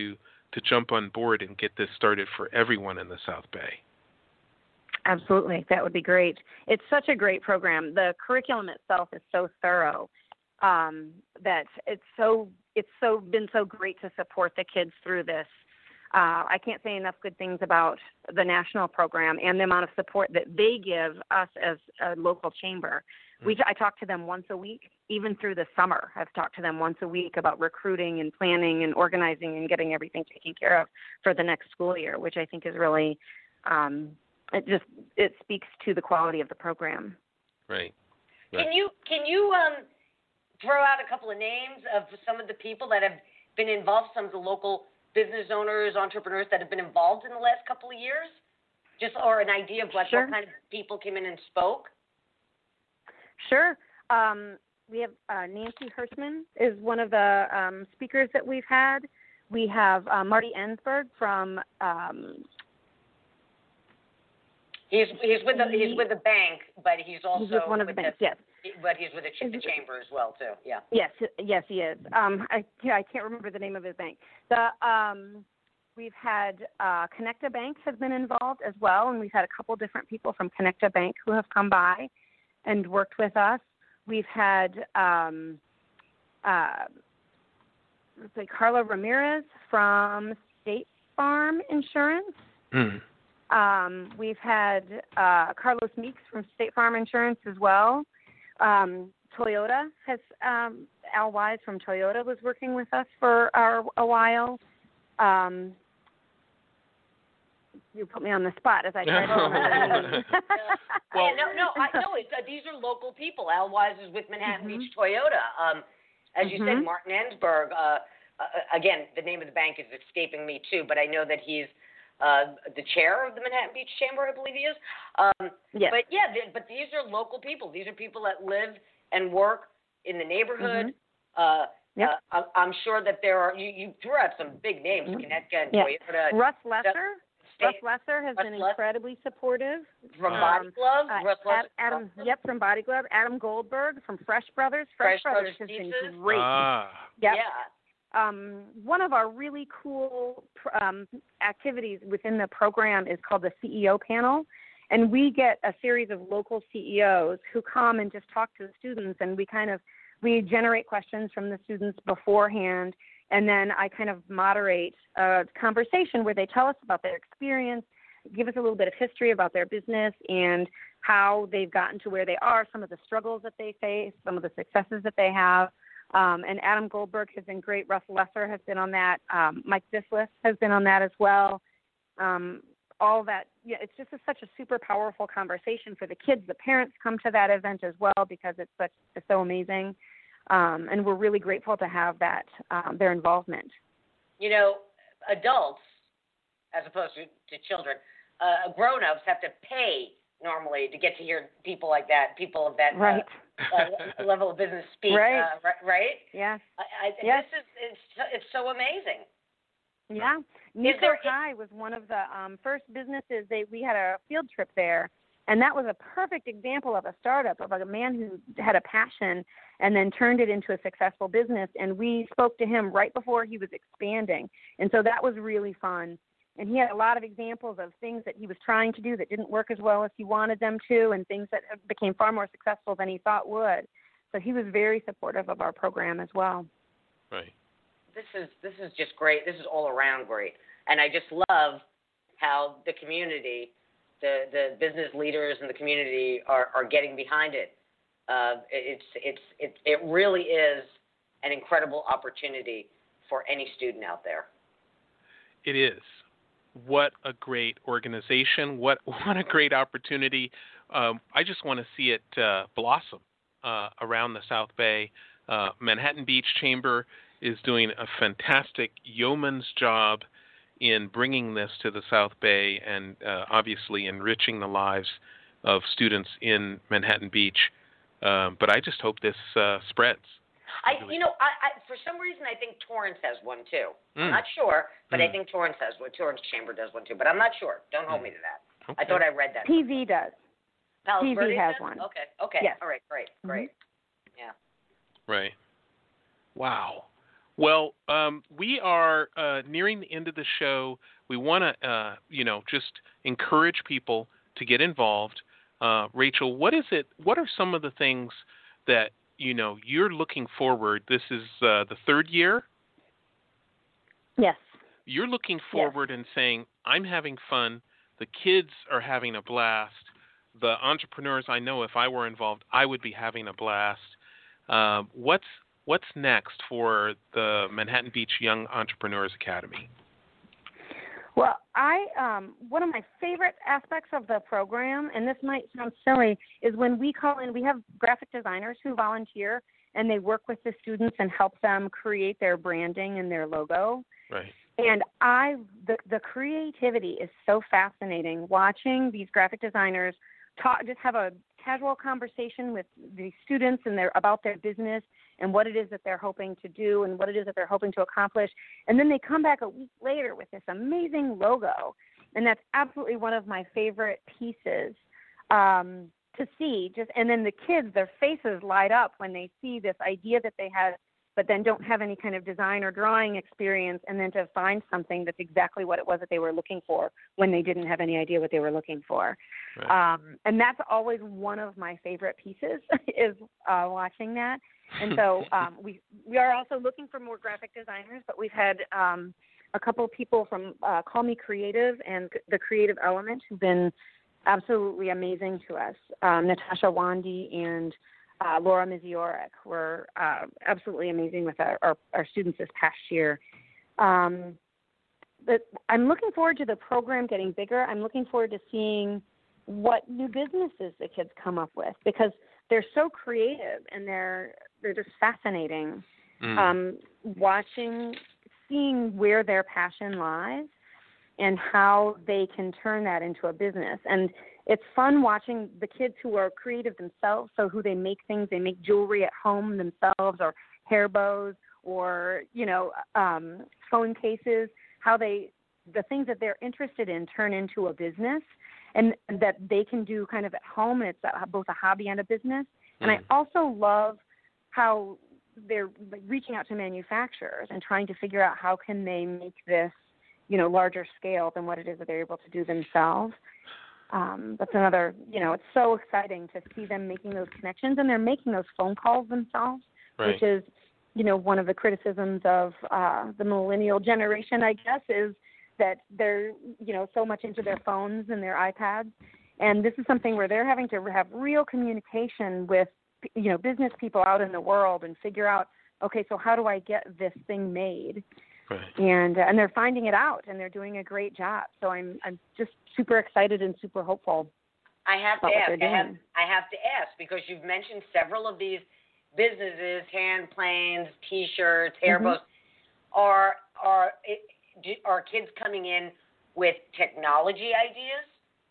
to jump on board and get this started for everyone in the South Bay. Absolutely. That would be great. It's such a great program. The curriculum itself is so thorough um, that it's so it's so been so great to support the kids through this. Uh, I can't say enough good things about the national program and the amount of support that they give us as a local chamber. We, I talk to them once a week, even through the summer. I've talked to them once a week about recruiting and planning and organizing and getting everything taken care of for the next school year, which I think is really, um, it just, it speaks to the quality of the program. Right. right. Can you, can you um, throw out a couple of names of some of the people that have been involved, some of the local business owners, entrepreneurs that have been involved in the last couple of years? Just, or an idea of like Sure. what kind of people came in and spoke? Sure. Um, we have uh, Nancy Hirschman is one of the um, speakers that we've had. We have uh, Marty Ensberg from. Um, he's he's with the he's with the bank, but he's also he's with one of the banks. Yes. But he's with the, ch- the chamber as well too. Yeah. Yes. Yes, he is. Um, I yeah, I can't remember the name of his bank. The um, we've had uh, Connecta Bank has been involved as well, and we've had a couple different people from Connecta Bank who have come by and worked with us. We've had um, uh, let's say Carla Ramirez from State Farm Insurance. Mm. Um, we've had uh, Carlos Meeks from State Farm Insurance as well. Um, Toyota has um, Al Wise from Toyota was working with us for our, a while. Um, You put me on the spot as I try to remember. well, no, no, I know it. Uh, these are local people. Al Wise is with Manhattan mm-hmm. Beach Toyota. Um, as you mm-hmm. said, Martin Ensberg. Uh, uh, again, the name of the bank is escaping me too, but I know that he's uh, the chair of the Manhattan Beach Chamber, I believe he is. Um, yes. But yeah, th- but these are local people. These are people that live and work in the neighborhood. Mm-hmm. Uh, Yep. Uh, I'm sure that there are. You, you threw out some big names, mm-hmm. Connecta and yeah. Toyota. Russ Lesser. Russ Lesser has Russ been Lesser. incredibly supportive. From um, Body Glove? Uh, Russ Lesser. Adam, yep, from Body Glove. Adam Goldberg from Fresh Brothers. Fresh, Fresh Brothers, Brothers has Pizzas? been great. Ah. Yep. Yeah. Um, one of our really cool um, activities within the program is called the C E O panel. And we get a series of local C E Os who come and just talk to the students, and we kind of we generate questions from the students beforehand, and then I kind of moderate a conversation where they tell us about their experience, give us a little bit of history about their business and how they've gotten to where they are, some of the struggles that they face, some of the successes that they have. Um, and Adam Goldberg has been great. Russ Lesser has been on that. Um, Mike Dislis has been on that as well. Um, all that, yeah, it's just a, such a super powerful conversation for the kids. The parents come to that event as well because it's such it's so amazing, um, and we're really grateful to have that um, their involvement. You know, adults, as opposed to, to children, uh, grown-ups have to pay normally to get to hear people like that, people of that right. uh, uh, level of business speak. Right. Uh, right. Right. Yes. I, I, yes. This is it's it's so amazing. Yeah, Nico there, High was one of the um, first businesses. They we had a field trip there, and that was a perfect example of a startup of a man who had a passion and then turned it into a successful business. And we spoke to him right before he was expanding, and so that was really fun. And he had a lot of examples of things that he was trying to do that didn't work as well as he wanted them to, and things that became far more successful than he thought would. So he was very supportive of our program as well. Right. This is this is just great. This is all around great, and I just love how the community, the the business leaders in the community are, are getting behind it. Uh, it's it's it it really is an incredible opportunity for any student out there. It is. What a great organization! What what a great opportunity! Um, I just want to see it uh, blossom uh, around the South Bay. Uh, Manhattan Beach Chamber is doing a fantastic yeoman's job in bringing this to the South Bay and uh, obviously enriching the lives of students in Manhattan Beach. Um, but I just hope this uh, spreads. I, you know, I, I, for some reason, I think Torrance has one too. Mm. I'm not sure, but mm. I think Torrance has one. Torrance Chamber does one too, but I'm not sure. Don't hold mm. me to that. Okay. I thought I read that. P V does. Palos P V Verdes has does? one. Okay. Okay. Yes. All right. Great. Great. Mm-hmm. Yeah. Right. Wow. Well, um, we are uh, nearing the end of the show. We want to, uh, you know, just encourage people to get involved. Uh, Rachel, what is it? What are some of the things that you know you're looking forward? This is uh, the third year. Yes. You're looking forward yes. and saying, "I'm having fun. The kids are having a blast. The entrepreneurs I know, if I were involved, I would be having a blast." Uh, what's What's next for the Manhattan Beach Young Entrepreneurs Academy? Well, I um, one of my favorite aspects of the program, and this might sound silly, is when we call in, we have graphic designers who volunteer, and they work with the students and help them create their branding and their logo. Right. And I, the, the creativity is so fascinating. Watching these graphic designers talk, just have a casual conversation with the students and their about their business and what it is that they're hoping to do and what it is that they're hoping to accomplish. And then they come back a week later with this amazing logo. And that's absolutely one of my favorite pieces um, to see. Just and then the kids, their faces light up when they see this idea that they had, but then don't have any kind of design or drawing experience, and then to find something that's exactly what it was that they were looking for when they didn't have any idea what they were looking for. Right. Um, and that's always one of my favorite pieces is uh, watching that. And so um, we we are also looking for more graphic designers, but we've had um, a couple of people from uh, Call Me Creative and The Creative Element who've been absolutely amazing to us. Um, Natasha Wandy and uh, Laura Miziorek were uh, absolutely amazing with our, our, our students this past year. Um, but I'm looking forward to the program getting bigger. I'm looking forward to seeing what new businesses the kids come up with, because they're so creative and they're they're just fascinating. Mm. Um, watching, seeing where their passion lies and how they can turn that into a business. And it's fun watching the kids who are creative themselves, so who they make things, they make jewelry at home themselves, or hair bows, or, you know, um, phone cases, how they, the things that they're interested in turn into a business, and that they can do kind of at home, and it's a, both a hobby and a business. And mm. I also love how they're reaching out to manufacturers and trying to figure out how can they make this, you know, larger scale than what it is that they're able to do themselves. Um, that's another, you know, it's so exciting to see them making those connections, and they're making those phone calls themselves, right. which is, you know, one of the criticisms of uh, the millennial generation, I guess, is that they're, you know, so much into their phones and their iPads. And this is something where they're having to have real communication with, you know, business people out in the world and figure out, okay, so how do I get this thing made? Right. And uh, and they're finding it out, and they're doing a great job. So I'm I'm just super excited and super hopeful. I have to ask. I have, I have to ask because you've mentioned several of these businesses: hand planes, T-shirts, hair bows. Mm-hmm. Are are it, are kids coming in with technology ideas?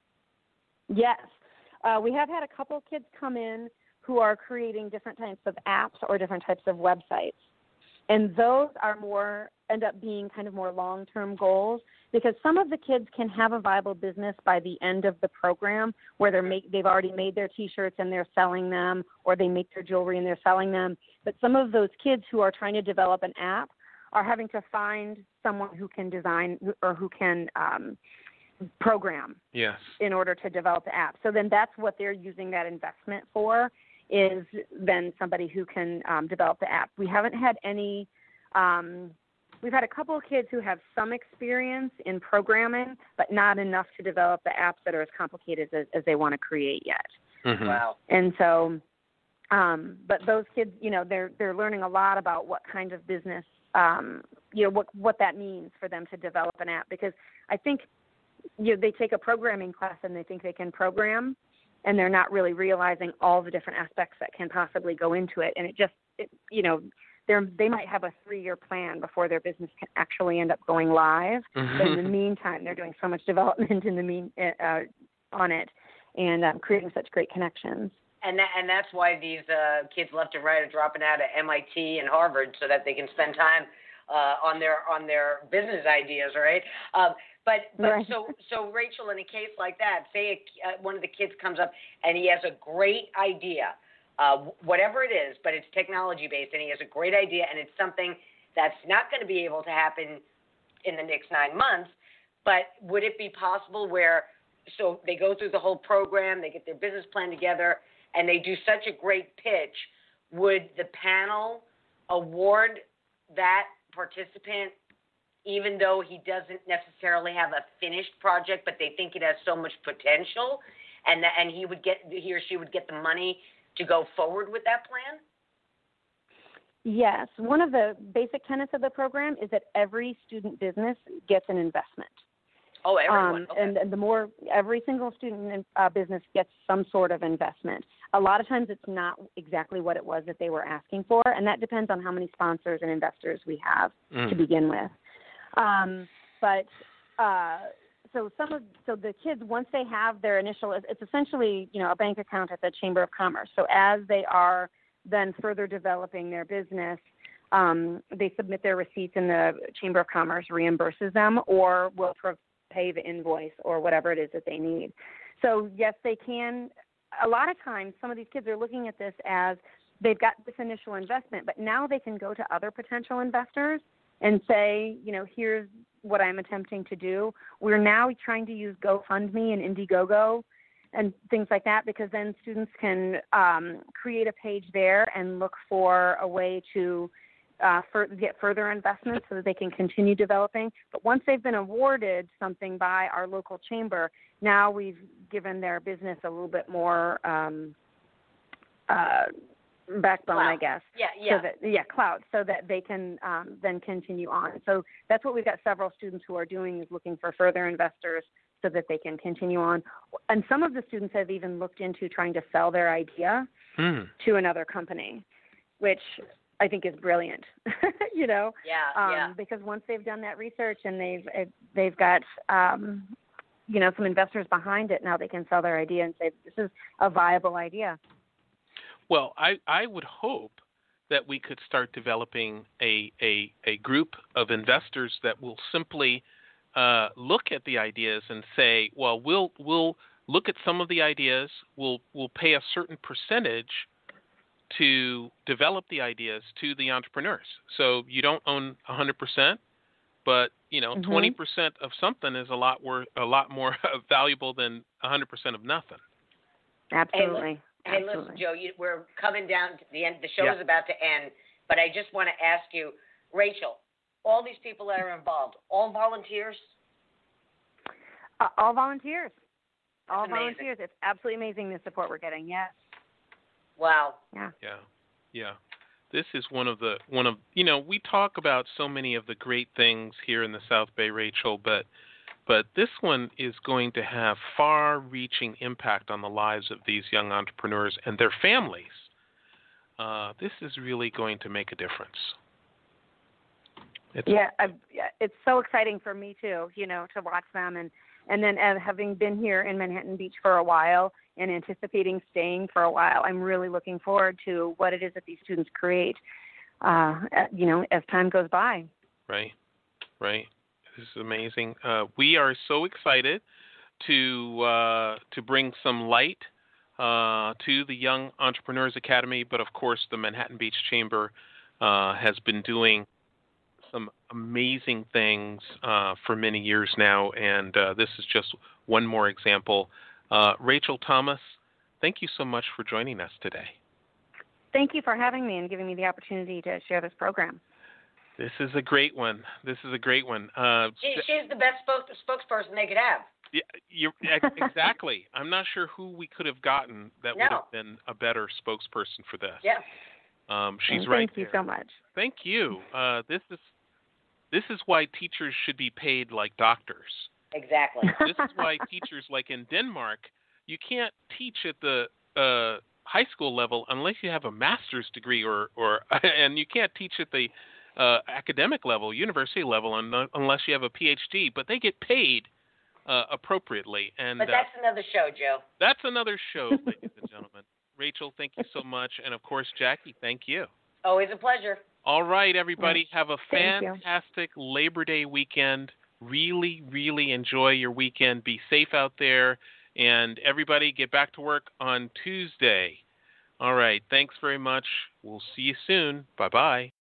Yes, uh, we have had a couple kids come in who are creating different types of apps or different types of websites. And those are more, end up being kind of more long-term goals, because some of the kids can have a viable business by the end of the program where they're make, they've already made their T-shirts and they're selling them, or they make their jewelry and they're selling them. But some of those kids who are trying to develop an app are having to find someone who can design or who can um, program yes. in order to develop the app. So then that's what they're using that investment for, is then somebody who can um, develop the app. We haven't had any, um, we've had a couple of kids who have some experience in programming, but not enough to develop the apps that are as complicated as, as they want to create yet. Mm-hmm. Wow. And so, um, but those kids, you know, they're they're learning a lot about what kind of business, um, you know, what what that means for them to develop an app. Because I think, you know, they take a programming class and they think they can program, and they're not really realizing all the different aspects that can possibly go into it. And it just, it, you know, they're, they might have a three-year plan before their business can actually end up going live. Mm-hmm. But in the meantime, they're doing so much development in the mean uh, on it, and um, creating such great connections. And that, and that's why these uh, kids left and right are dropping out of M I T and Harvard, so that they can spend time uh, on their on their business ideas, right? Um, But, but right. so, so Rachel, in a case like that, say a, uh, one of the kids comes up and he has a great idea, uh, whatever it is, but it's technology-based, and he has a great idea, and it's something that's not going to be able to happen in the next nine months. But would it be possible where, so they go through the whole program, they get their business plan together, and they do such a great pitch, would the panel award that participant even though he doesn't necessarily have a finished project, but they think it has so much potential, and that, and he would get he or she would get the money to go forward with that plan? Yes. One of the basic tenets of the program is that every student business gets an investment. Oh, everyone. Um, okay. and, and the more, every single student uh, business gets some sort of investment. A lot of times it's not exactly what it was that they were asking for, and that depends on how many sponsors and investors we have mm. to begin with. Um, but uh, so some of so the kids, once they have their initial, it's essentially, you know, a bank account at the Chamber of Commerce. So as they are then further developing their business, um, they submit their receipts, and the Chamber of Commerce reimburses them or will pro- pay the invoice or whatever it is that they need. So yes, they can. A lot of times, some of these kids are looking at this as they've got this initial investment, but now they can go to other potential investors and say, you know, here's what I'm attempting to do. We're now trying to use GoFundMe and Indiegogo and things like that, because then students can um, create a page there and look for a way to uh, for, get further investments so that they can continue developing. But once they've been awarded something by our local chamber, now we've given their business a little bit more um, uh, backbone, clout. I guess. Yeah, yeah. So that, yeah, clout, so that they can um, then continue on. So that's what we've got several students who are doing, is looking for further investors so that they can continue on. And some of the students have even looked into trying to sell their idea hmm. to another company, which I think is brilliant, you know? Yeah, um, yeah. Because once they've done that research and they've they've got, um, you know, some investors behind it, now they can sell their idea and say, this is a viable idea. Well, I, I would hope that we could start developing a, a, a group of investors that will simply uh, look at the ideas and say, well, we'll we'll look at some of the ideas, we'll we'll pay a certain percentage to develop the ideas to the entrepreneurs. So you don't own one hundred percent, but you know, mm-hmm. twenty percent of something is a lot worth, a lot more valuable than one hundred percent of nothing. Absolutely. Hey, Absolutely. listen, Joe, you, we're coming down to the end. The show yeah. is about to end, but I just want to ask you, Rachel, all these people that are involved, all volunteers? Uh, all volunteers. That's all amazing. volunteers. It's absolutely amazing the support we're getting. Yes. Wow. Yeah. Yeah. Yeah. This is one of the one of you know we talk about so many of the great things here in the South Bay, Rachel, but but this one is going to have far-reaching impact on the lives of these young entrepreneurs and their families. Uh, this is really going to make a difference. It's yeah, I've, yeah, it's so exciting for me too, you know, to watch them, and and then uh, having been here in Manhattan Beach for a while and anticipating staying for a while, I'm really looking forward to what it is that these students create, uh, you know, as time goes by. Right, right. This is amazing. Uh, we are so excited to uh, to bring some light uh, to the Young Entrepreneurs Academy, but of course the Manhattan Beach Chamber uh, has been doing some amazing things uh, for many years now, and uh, this is just one more example. Uh, Rachel Thomas, thank you so much for joining us today. Thank you for having me and giving me the opportunity to share this program. This is a great one. This is a great one. Uh, she, she's the best spoke, spokesperson they could have. Yeah, you're, exactly. I'm not sure who we could have gotten that no. would have been a better spokesperson for this. Yeah. Um, she's and right Thank you there. so much. Thank you. Uh, this is this is why teachers should be paid like doctors. Exactly. This is why teachers, like in Denmark, you can't teach at the uh, high school level unless you have a master's degree, or, or and you can't teach at the uh, academic level, university level, un- unless you have a P H D. But they get paid uh, appropriately. And but that's uh, another show, Joe. That's another show, ladies and gentlemen. Rachel, thank you so much, and of course, Jackie, thank you. Always a pleasure. All right, everybody, have a Thank fantastic you. Labor Day weekend. Really, really enjoy your weekend. Be safe out there. And everybody get back to work on Tuesday. All right, thanks very much. We'll see you soon. Bye-bye.